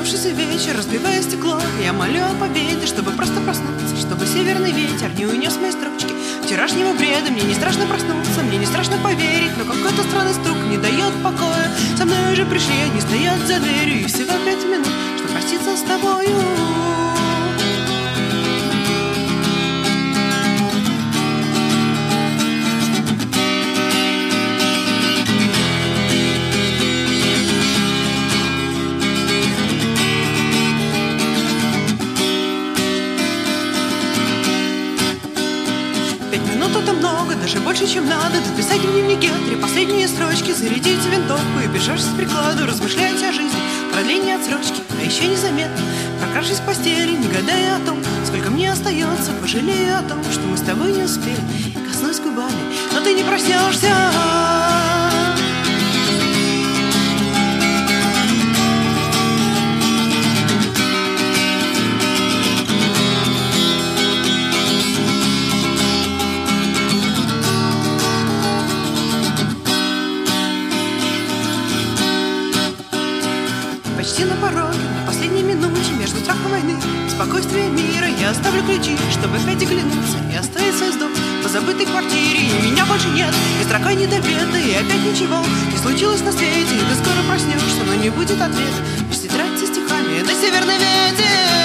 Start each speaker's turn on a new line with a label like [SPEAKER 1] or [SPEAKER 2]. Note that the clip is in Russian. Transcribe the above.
[SPEAKER 1] Затянувшийся вечер, разбивая стекло, я молю о победе, чтобы просто проснуться, чтобы северный ветер не унес мои строчки вчерашнего бреда. Мне не страшно проснуться, мне не страшно поверить, но какой-то странный стук не дает покоя. Со мной уже пришли, они стоят за дверью, и всего 5 минут, чтобы проститься с тобою. Это много, даже больше, чем надо. Дописать в дневнике 3 последние строчки, зарядить винтовку и бежать с прикладу, размышлять о жизни, продление отсрочки, а еще незаметно, прокравшись в постели, не гадая о том, сколько мне остается, пожалею о том, что мы с тобой не успели, коснусь губами, но ты не проснешься. Почти на пороге, на последней минуте, между страхом войны, спокойствием мира, я оставлю ключи, чтобы опять оглянуться и оставить свой вздох в позабытой квартире. И меня больше нет, и строка недопета, и опять ничего не случилось на свете. И ты скоро проснешься, но не будет ответа, лишь тетрадь со стихами на северный ветер.